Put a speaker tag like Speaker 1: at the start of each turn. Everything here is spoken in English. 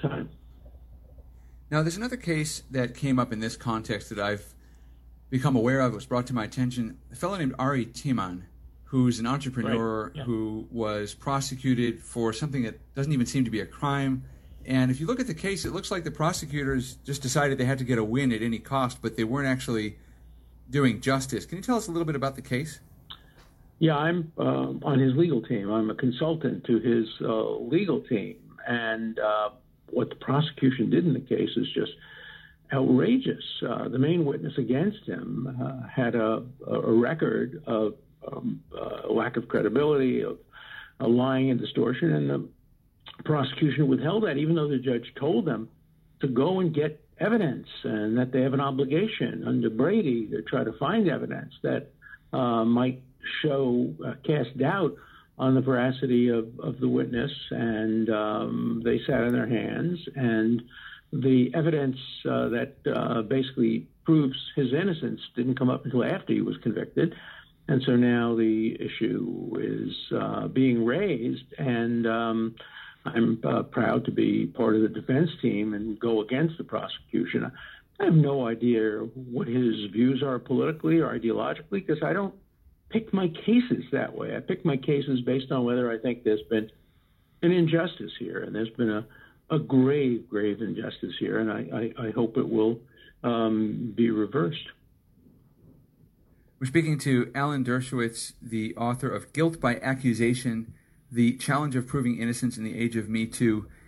Speaker 1: time.
Speaker 2: Now, there's another case that came up in this context that I've become aware of. It was brought to my attention. A fellow named Ari Timan, who's an entrepreneur who was prosecuted for something that doesn't even seem to be a crime. And if you look at the case, it looks like the prosecutors just decided they had to get a win at any cost, but they weren't actually doing justice. Can you tell us a little bit about the case?
Speaker 1: Yeah, I'm on his legal team. I'm a consultant to his legal team. And what the prosecution did in the case is just outrageous. The main witness against him had a record of lack of credibility, of lying and distortion, and the prosecution withheld that, even though the judge told them to go and get evidence and that they have an obligation under Brady to try to find evidence that might cast doubt on the veracity of the witness. And they sat on their hands, and the evidence that basically proves his innocence didn't come up until after he was convicted. And so now the issue is being raised, and I'm proud to be part of the defense team and go against the prosecution. I have no idea what his views are politically or ideologically, because I don't pick my cases that way. I pick my cases based on whether I think there's been an injustice here, and there's been a grave, grave injustice here, and I hope it will be reversed.
Speaker 2: We're speaking to Alan Dershowitz, the author of Guilt by Accusation, The Challenge of Proving Innocence in the Age of Me Too.